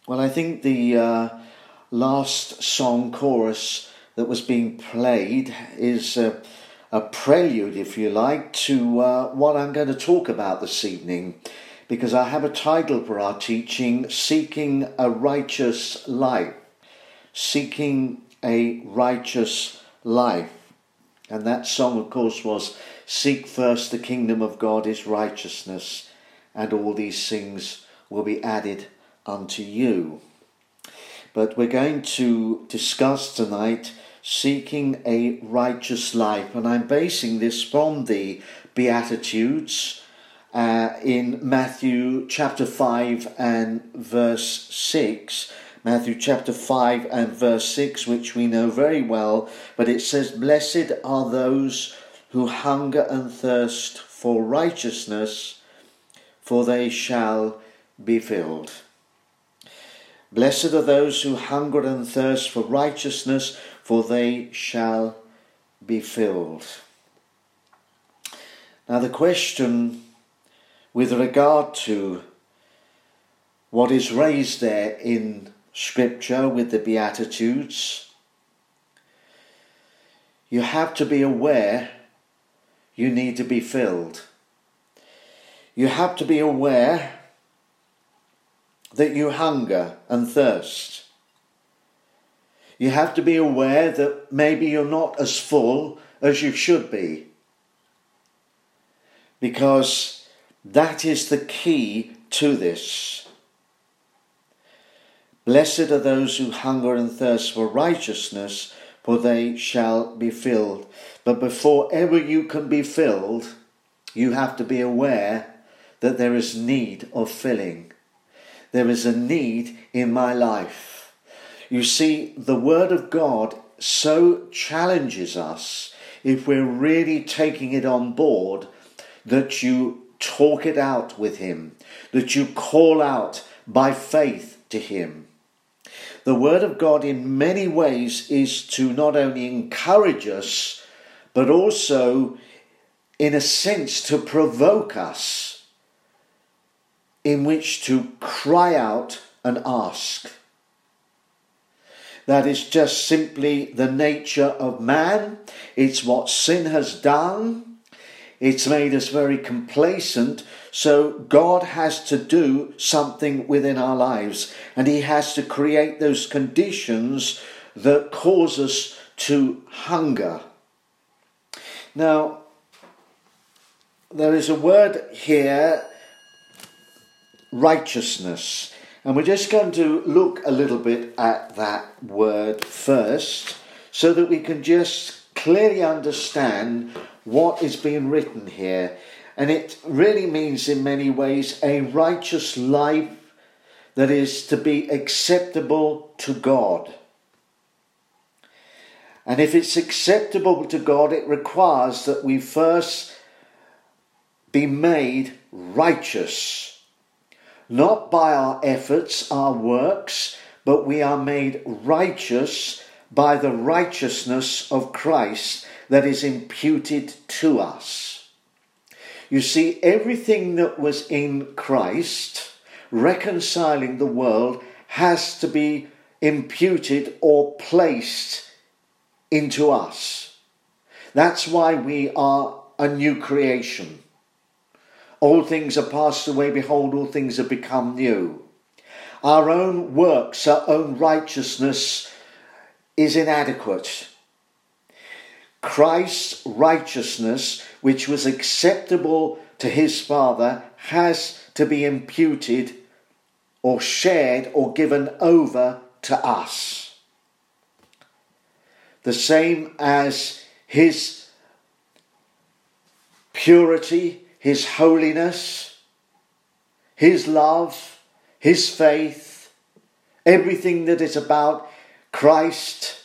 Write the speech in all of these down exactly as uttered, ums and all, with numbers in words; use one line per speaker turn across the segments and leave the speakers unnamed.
Well, I think the uh, last song chorus that was being played is uh, a prelude, if you like, to uh, what I'm going to talk about this evening, because I have a title for our teaching, Seeking a Righteous Life. Seeking a Righteous Life. And that song, of course, was Seek first the kingdom of God, his righteousness, and all these things will be added unto you. But we're going to discuss tonight seeking a righteous life, and I'm basing this from the Beatitudes uh, in Matthew chapter five and verse six. Matthew chapter five and verse six, which we know very well, but it says, "Blessed are those who hunger and thirst for righteousness, for they shall be filled." Blessed are those who hunger and thirst for righteousness, for they shall be filled. Now the question with regard to what is raised there in Scripture with the Beatitudes, you have to be aware you need to be filled. You have to be aware that you hunger and thirst. You have to be aware that maybe you're not as full as you should be, because that is the key to this. Blessed are those who hunger and thirst for righteousness, for they shall be filled. But before ever you can be filled, you have to be aware that there is need of filling. There is a need in my life. You see, the Word of God so challenges us, if we're really taking it on board, that you talk it out with Him, that you call out by faith to Him. The Word of God in many ways is to not only encourage us, but also, in a sense, to provoke us, in which to cry out and ask. That is just simply the nature of man. It's what sin has done. It's made us very complacent. So God has to do something within our lives, and He has to create those conditions that cause us to hunger. Now, there is a word here, righteousness, and we're just going to look a little bit at that word first, so that we can just clearly understand what is being written here. And it really means in many ways a righteous life that is to be acceptable to God. And if it's acceptable to God, it requires that we first be made righteous. Not by our efforts, our works, but we are made righteous by the righteousness of Christ that is imputed to us. You see, everything that was in Christ, reconciling the world, has to be imputed or placed into us. That's why we are a new creation. All things are passed away, behold, all things have become new. Our own works, our own righteousness is inadequate. Christ's righteousness, which was acceptable to His Father, has to be imputed or shared or given over to us. The same as His purity, His holiness, His love, His faith, everything that is about Christ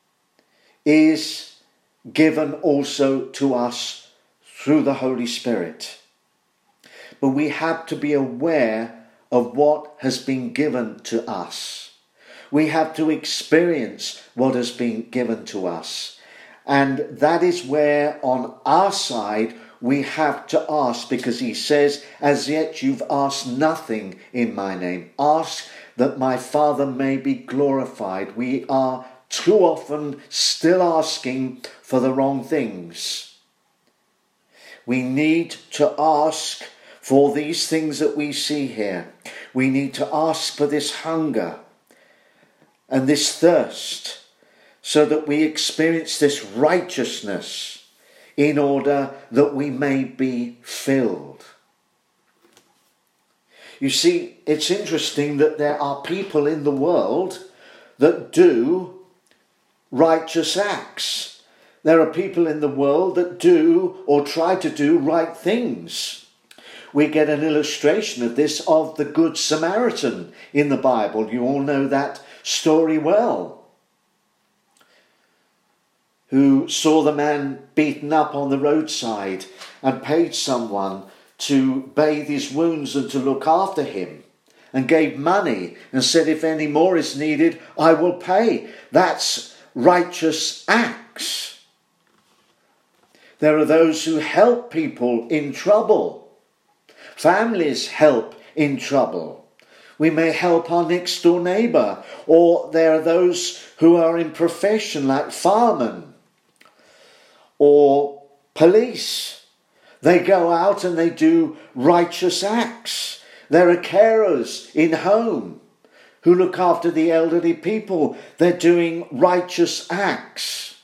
is given also to us through the Holy Spirit. But we have to be aware of what has been given to us. We have to experience what has been given to us. And that is where on our side we have to ask, because He says, as yet you've asked nothing in my name. Ask that my Father may be glorified. We are too often still asking for the wrong things. We need to ask for these things that we see here. We need to ask for this hunger and this thirst so that we experience this righteousness in order that we may be filled. You see, it's interesting that there are people in the world that do righteous acts. There are people in the world that do or try to do right things. We get an illustration of this of the Good Samaritan in the Bible. You all know that story well. Who saw the man beaten up on the roadside and paid someone to bathe his wounds and to look after him, and gave money and said, if any more is needed, I will pay. That's righteous acts. There are those who help people in trouble. Families help in trouble. We may help our next door neighbour, or there are those who are in profession like firemen or police. They go out and they do righteous acts. There are carers in home who look after the elderly people. They're doing righteous acts.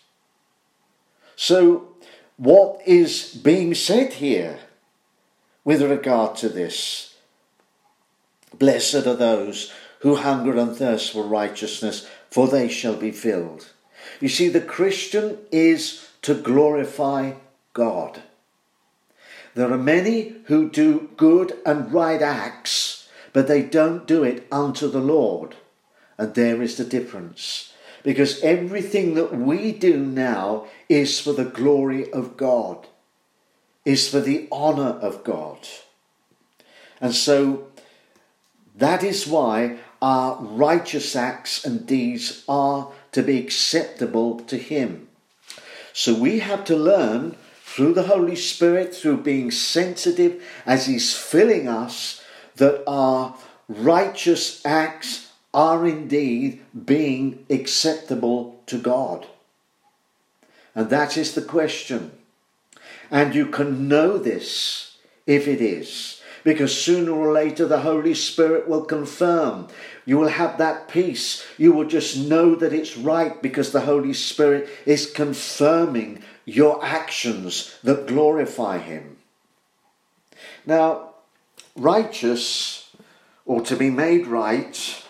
So what is being said here with regard to this? Blessed are those who hunger and thirst for righteousness, for they shall be filled. You see, the Christian is to glorify God. There are many who do good and right acts, but they don't do it unto the Lord. And there is the difference. Because everything that we do now is for the glory of God, is for the honour of God. And so that is why our righteous acts and deeds are to be acceptable to Him. So we have to learn through the Holy Spirit, through being sensitive as He's filling us, that our righteous acts are indeed being acceptable to God. And that is the question. And you can know this if it is, because sooner or later the Holy Spirit will confirm. You will have that peace. You will just know that it's right because the Holy Spirit is confirming your actions that glorify Him. Now, righteous, or to be made right,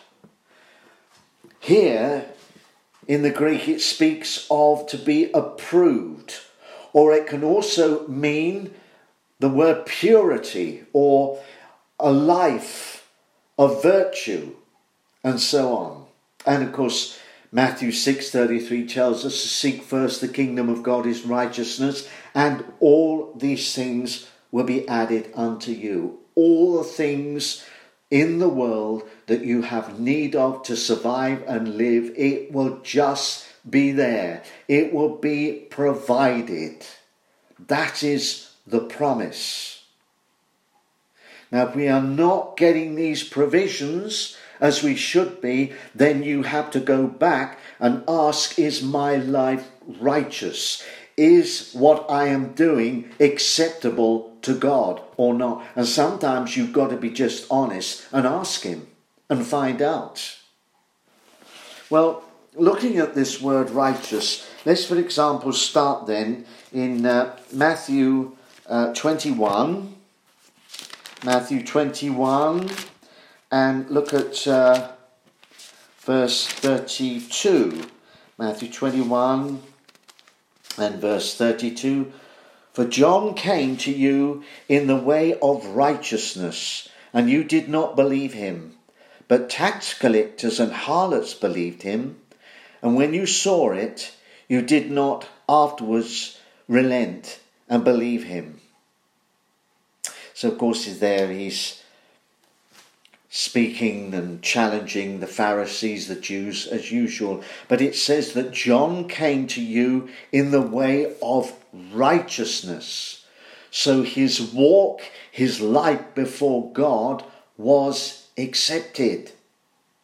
here in the Greek it speaks of to be approved, or it can also mean the word purity, or a life of virtue, and so on. And of course, Matthew six thirty-three tells us to seek first the kingdom of God, His righteousness, and all these things will be added unto you. All the things in the world that you have need of to survive and live, it will just be there. It will be provided. That is the promise. Now, if we are not getting these provisions as we should be, then you have to go back and ask, is my life righteous? Is what I am doing acceptable to God or not? And sometimes you've got to be just honest and ask Him and find out. Well, looking at this word righteous, let's for example start then in uh, Matthew uh, twenty-one. Matthew twenty-one, and look at uh, verse thirty-two. Matthew twenty-one and verse thirty-two. For John came to you in the way of righteousness, and you did not believe him. But tax collectors and harlots believed him. And when you saw it, you did not afterwards relent and believe him. So of course there he's speaking and challenging the Pharisees, the Jews, as usual. But it says that John came to you in the way of righteousness. So his walk, his life before God was accepted.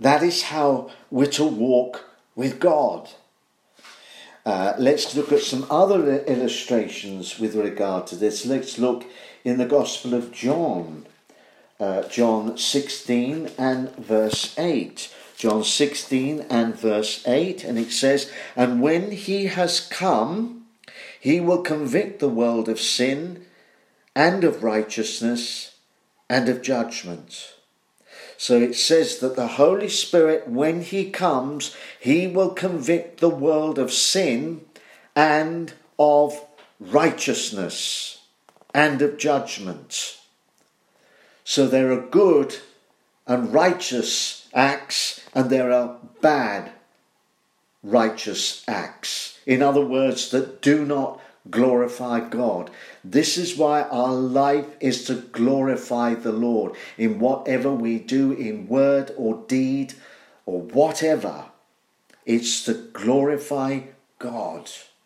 That is how we're to walk with God. Uh, let's look at some other illustrations with regard to this. Let's look in the Gospel of John, uh, John sixteen and verse eight. John sixteen and verse eight, and it says, "And when he has come, he will convict the world of sin and of righteousness and of judgment." So it says that the Holy Spirit, when he comes, he will convict the world of sin and of righteousness and of judgment. So there are good and righteous acts, and there are bad righteous acts. In other words, that do not glorify God. This is why our life is to glorify the Lord in whatever we do, in word or deed or whatever. It's to glorify God.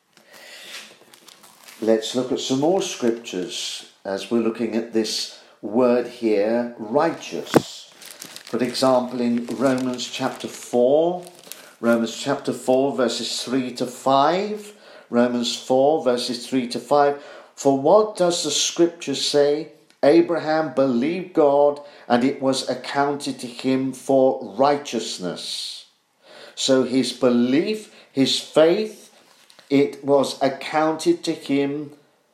Let's look at some more scriptures as we're looking at this word here, righteous. For example, in Romans chapter four, Romans chapter four verses three to five, Romans four verses three to five. "For what does the scripture say? Abraham believed God, and it was accounted to him for righteousness." So his belief, his faith, it was accounted to him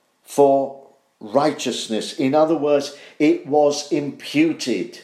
for righteousness. In other words, it was imputed.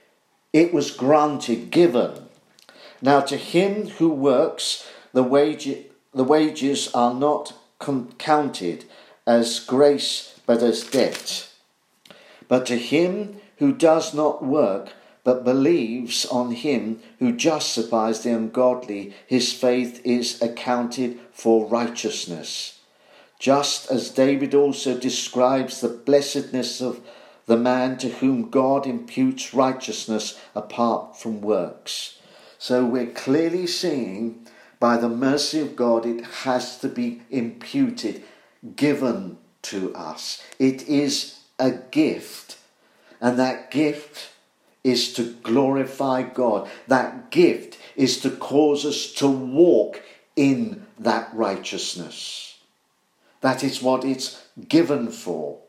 It was granted, given. Now to him who works, the wage, the wages are not counted as grace, but as debt. But to him who does not work, but believes on him who justifies the ungodly, his faith is accounted for righteousness. Just as David also describes the blessedness of the man to whom God imputes righteousness apart from works. So we're clearly seeing, by the mercy of God, it has to be imputed, given to us. It is a gift, and that gift is to glorify God. That gift is to cause us to walk in that righteousness. That is what it's given for,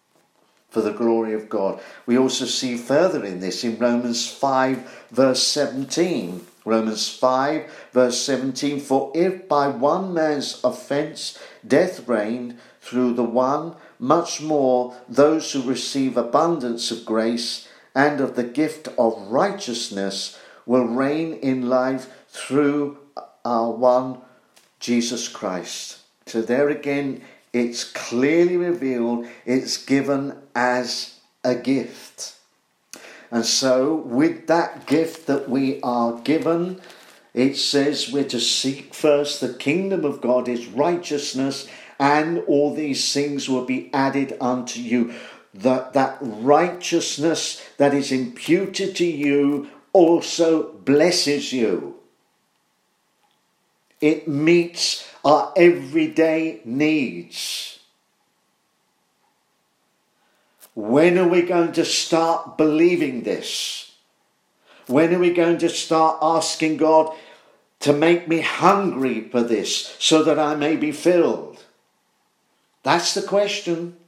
for the glory of God. We also see further in this in Romans five verse seventeen. Romans five verse seventeen, "For if by one man's offence death reigned through the one, much more those who receive abundance of grace and of the gift of righteousness will reign in life through our one Jesus Christ." So there again, it's clearly revealed, it's given as a gift. And so with that gift that we are given, it says we're to seek first the kingdom of God, his righteousness, and all these things will be added unto you. That, that righteousness that is imputed to you also blesses you. It meets our everyday needs. When are we going to start believing this? When are we going to start asking God to make me hungry for this so that I may be filled? That's the question.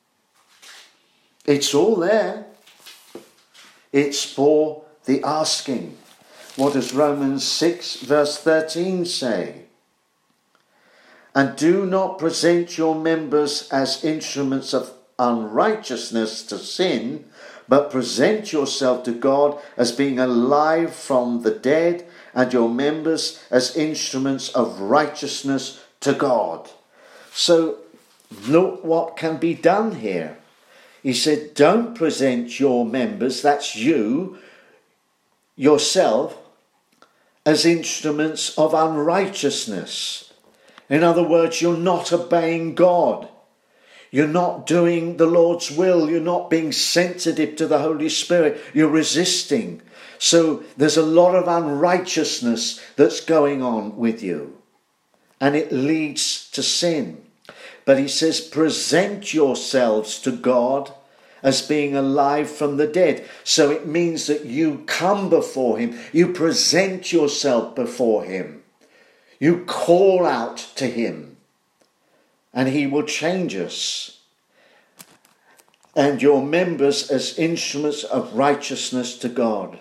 It's all there. It's for the asking. What does Romans six verse thirteen say? "And do not present your members as instruments of unrighteousness to sin, but present yourself to God as being alive from the dead, and your members as instruments of righteousness to God." So look what can be done here. He said, don't present your members, that's you, yourself, as instruments of unrighteousness. In other words, you're not obeying God. You're not doing the Lord's will. You're not being sensitive to the Holy Spirit. You're resisting. So there's a lot of unrighteousness that's going on with you. And it leads to sin. But he says, present yourselves to God as being alive from the dead. So it means that you come before him, you present yourself before him, you call out to him, and he will change us. And your members as instruments of righteousness to God.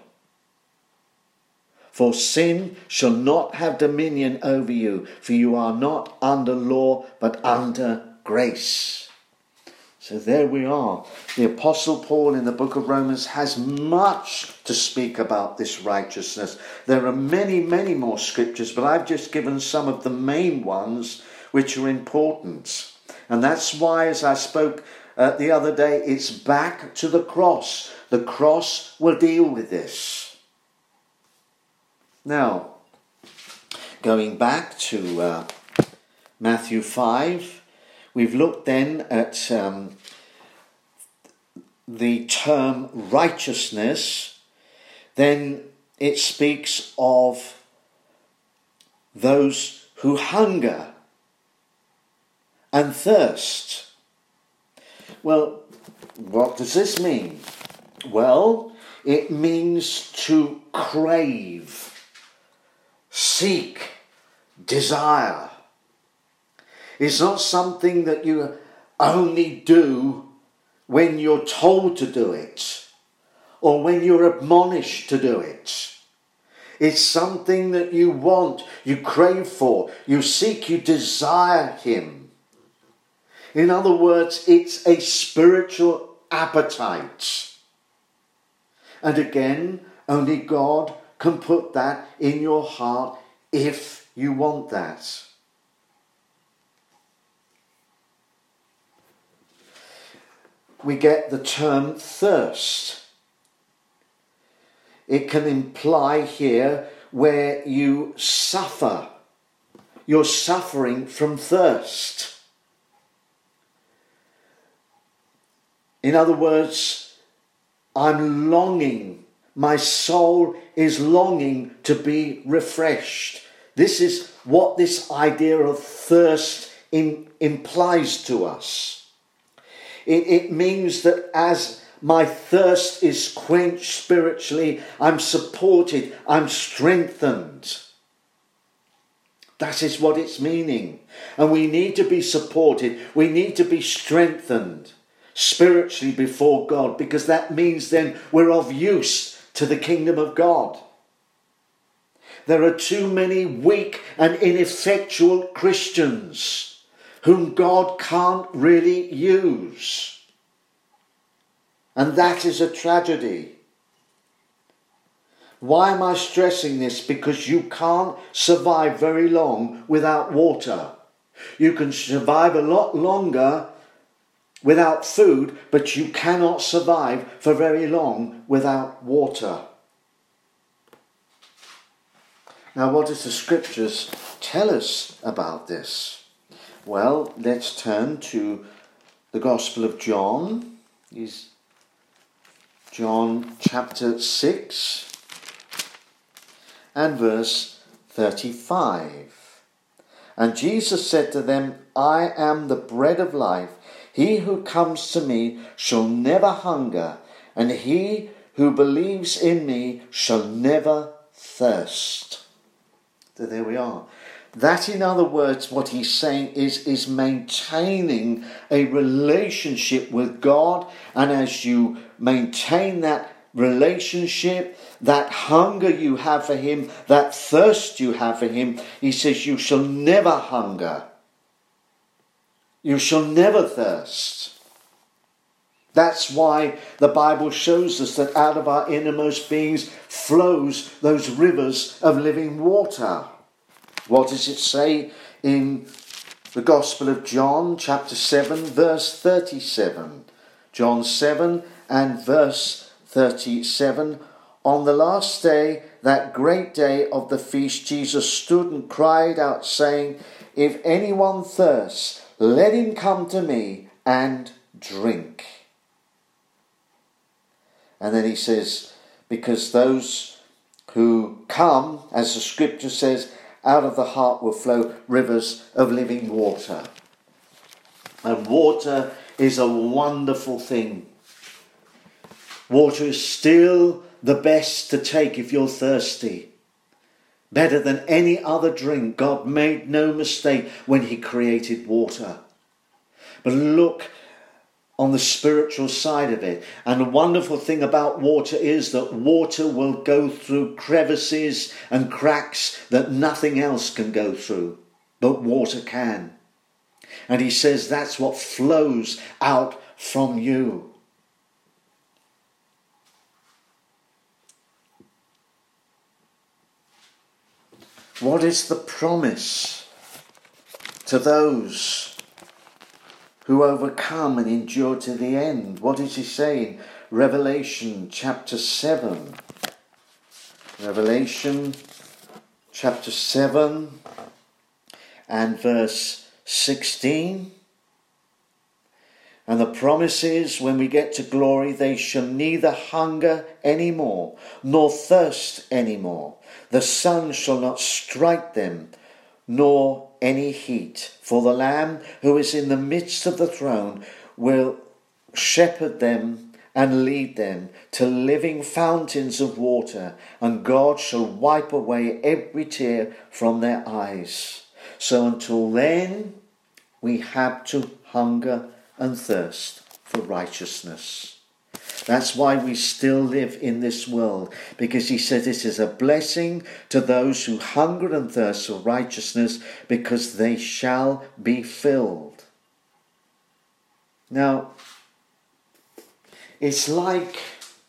For sin shall not have dominion over you, for you are not under law, but under grace. So there we are. The Apostle Paul in the book of Romans has much to speak about this righteousness. There are many, many more scriptures, but I've just given some of the main ones which are important. And that's why, as I spoke uh, the other day, it's back to the cross. The cross will deal with this. Now, going back to uh, Matthew five, we've looked then at um, the term righteousness. Then it speaks of those who hunger and thirst. Well, what does this mean? Well, it means to crave, seek, desire. It's not something that you only do when you're told to do it or when you're admonished to do it. It's something that you want, you crave for, you seek, you desire him. In other words, it's a spiritual appetite. And again, only God can put that in your heart if you want that. We get the term thirst. It can imply here where you suffer. You're suffering from thirst. In other words, I'm longing. My soul is longing to be refreshed. This is what this idea of thirst in, implies to us. It, it means that as my thirst is quenched spiritually, I'm supported, I'm strengthened. That is what it's meaning. And we need to be supported, we need to be strengthened spiritually before God, because that means then we're of use to the kingdom of God. There are too many weak and ineffectual Christians whom God can't really use. And that is a tragedy. Why am I stressing this? Because you can't survive very long without water. You can survive a lot longer without food, but you cannot survive for very long without water. Now, what does the scriptures tell us about this? Well, let's turn to the Gospel of John. Is John chapter six and verse thirty-five. And Jesus said to them, I am the bread of life. He who comes to me shall never hunger, and he who believes in me shall never thirst. So there we are. That, in other words, what he's saying is, is maintaining a relationship with God. And as you maintain that relationship, that hunger you have for him, that thirst you have for him, he says you shall never hunger. You shall never thirst. That's why the Bible shows us that out of our innermost beings flows those rivers of living water. What does it say in the Gospel of John, chapter seven, verse thirty-seven? John seven and verse thirty-seven. On the last day, that great day of the feast, Jesus stood and cried out, saying, if anyone thirsts, let him come to me and drink. And then he says, because those who come, as the scripture says, out of the heart will flow rivers of living water. And water is a wonderful thing. Water is still the best to take if you're thirsty. Better than any other drink. God made no mistake when he created water. But look on the spiritual side of it. And the wonderful thing about water is that water will go through crevices and cracks that nothing else can go through. But water can. And he says that's what flows out from you. What is the promise to those who overcome and endure to the end? What does he say in Revelation chapter seven? Revelation chapter seven and verse sixteen. And the promise is, when we get to glory, they shall neither hunger any more, nor thirst any more. The sun shall not strike them, nor any heat. For the Lamb who is in the midst of the throne will shepherd them and lead them to living fountains of water, and God shall wipe away every tear from their eyes. So until then, we have to hunger and thirst for righteousness. That's why we still live in this world, because he said this is a blessing to those who hunger and thirst for righteousness, because they shall be filled. Now, it's like,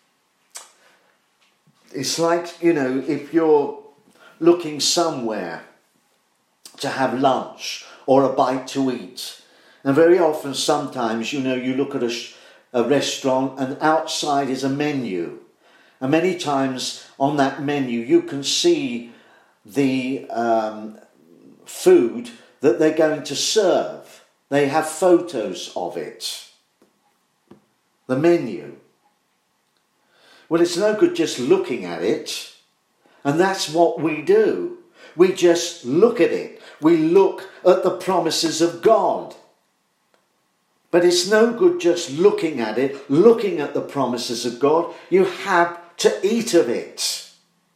it's like, you know, if you're looking somewhere to have lunch or a bite to eat, and very often, sometimes, you know, you look at a, sh- a restaurant and outside is a menu. And many times on that menu, you can see the um, food that they're going to serve. They have photos of it. The menu. Well, it's no good just looking at it. And that's what we do. We just look at it. We look at the promises of God. But it's no good just looking at it, looking at the promises of God. You have to eat of it.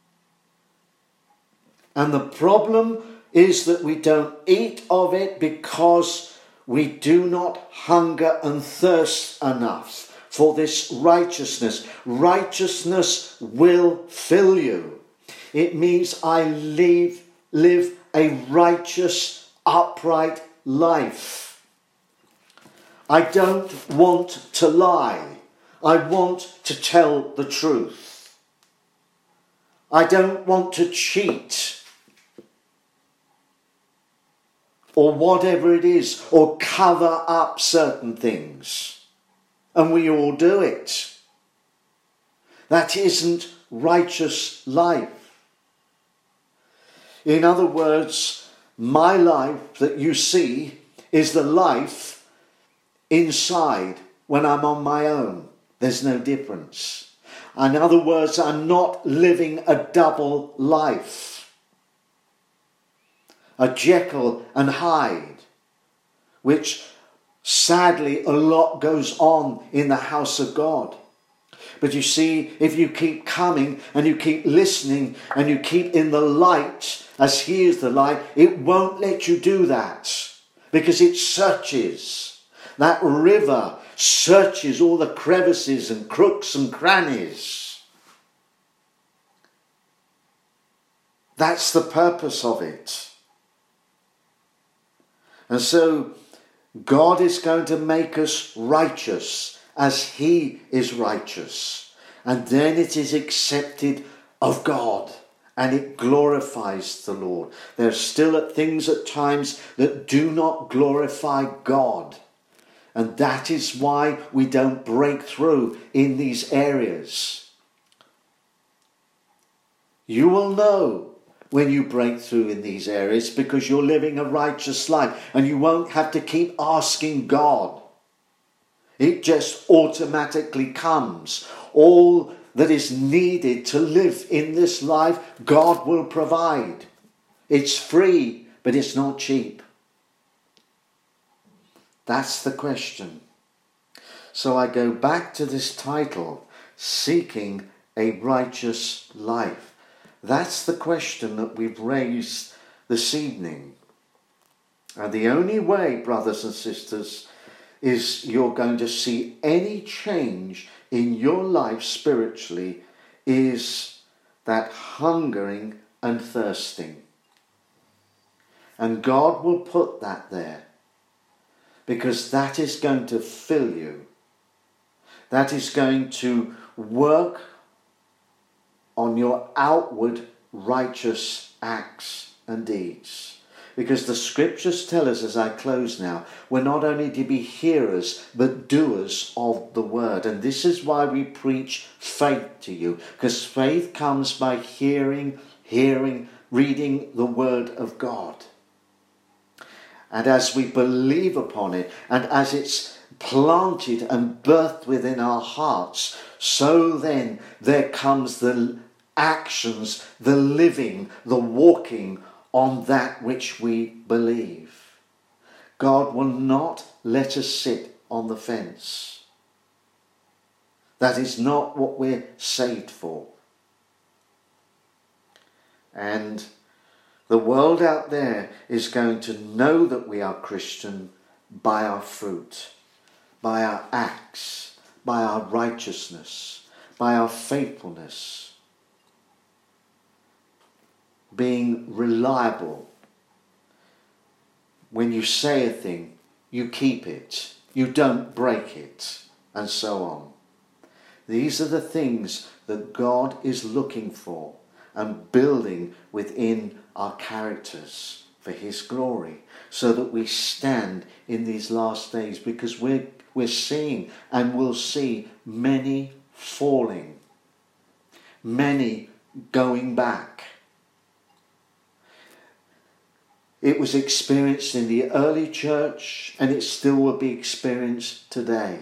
And the problem is that we don't eat of it because we do not hunger and thirst enough for this righteousness. Righteousness will fill you. It means I live, live a righteous, upright life. I don't want to lie. I want to tell the truth. I don't want to cheat. Or whatever it is. Or cover up certain things. And we all do it. That isn't righteous life. In other words, my life that you see is the life inside when I'm on my own. There's no difference. In other words, I'm not living a double life. A Jekyll and Hyde, which sadly a lot goes on in the house of God. But you see, if you keep coming and you keep listening and you keep in the light as he is the light, it won't let you do that, because it searches. That river searches all the crevices and crooks and crannies. That's the purpose of it. And so God is going to make us righteous as he is righteous. And then it is accepted of God and it glorifies the Lord. There are still things at times that do not glorify God. And that is why we don't break through in these areas. You will know when you break through in these areas because you're living a righteous life and you won't have to keep asking God. It just automatically comes. All that is needed to live in this life, God will provide. It's free, but it's not cheap. That's the question. So I go back to this title, seeking a righteous life? That's the question that we've raised this evening. And the only way, brothers and sisters, is you're going to see any change in your life spiritually is that hungering and thirsting. And God will put that there, because that is going to fill you. That is going to work on your outward righteous acts and deeds. Because the scriptures tell us, as I close now, we're not only to be hearers, but doers of the word. And this is why we preach faith to you. Because faith comes by hearing, hearing, reading the word of God. And as we believe upon it, and as it's planted and birthed within our hearts, so then there comes the actions, the living, the walking on that which we believe. God will not let us sit on the fence. That is not what we're saved for. And the world out there is going to know that we are Christian by our fruit, by our acts, by our righteousness, by our faithfulness. Being reliable. When you say a thing, you keep it. You don't break it. And so on. These are the things that God is looking for and building within our characters for his glory, so that we stand in these last days, because we're, we're seeing and will see many falling, many going back. It was experienced in the early church, and it still will be experienced today.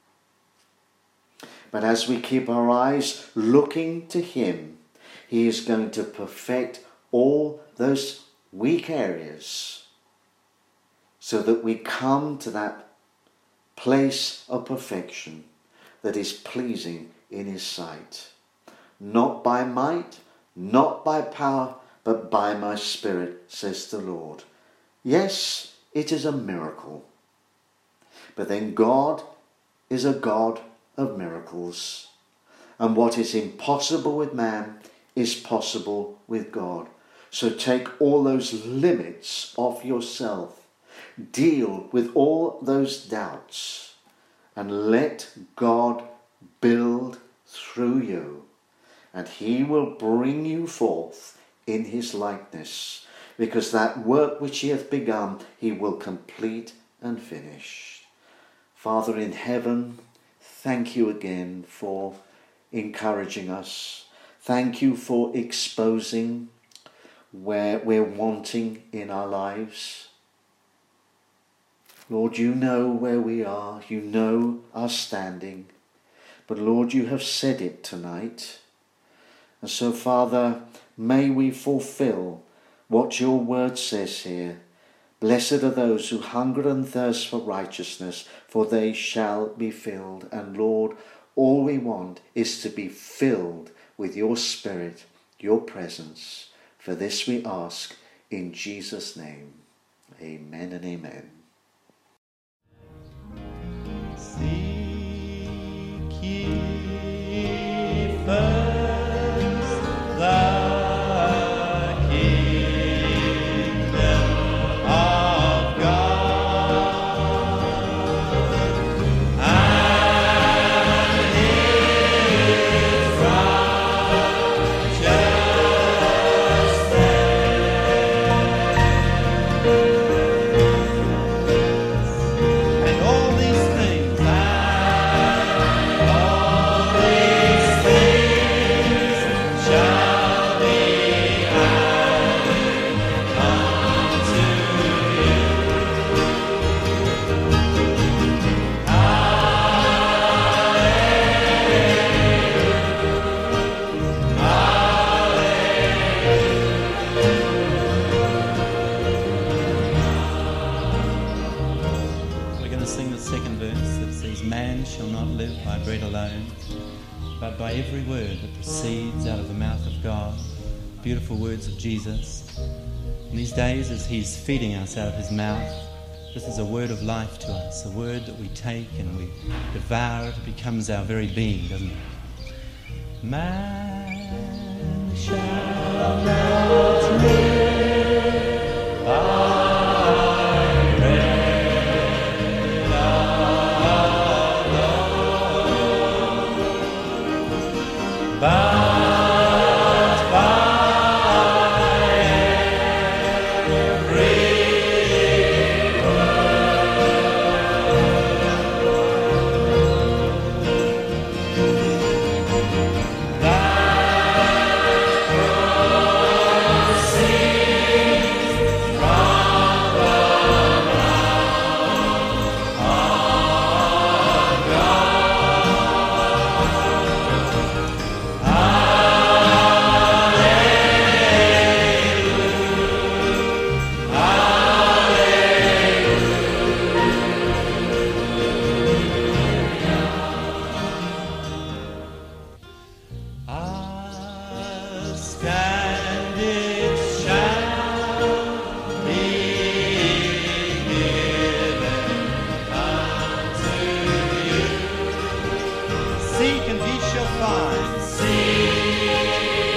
But as we keep our eyes looking to him, he is going to perfect all those weak areas, so that we come to that place of perfection that is pleasing in his sight. Not by might, not by power, but by my Spirit, says the Lord. Yes, it is a miracle. But then God is a God of miracles. And what is impossible with man is possible with God. So take all those limits off yourself. Deal with all those doubts. And let God build through you. And he will bring you forth in his likeness, because that work which he hath begun, he will complete and finish. Father in heaven, thank you again for encouraging us. Thank you for exposing where we're wanting in our lives. Lord, you know where we are. You know our standing. But Lord, you have said it tonight. And so, Father, may we fulfill what your word says here. Blessed are those who hunger and thirst for righteousness, for they shall be filled. And Lord, all we want is to be filled with your Spirit, your presence. For this we ask in Jesus' name. Amen and amen.
Seek ye first the Man shall not live by bread alone, but by every word that proceeds out of the mouth of God. Beautiful words of Jesus. In these days, as he's feeding us out of his mouth, this is a word of life to us, a word that we take and we devour. It becomes our very being, doesn't it? Man shall not live by bread alone, but seek and ye shall find. Seek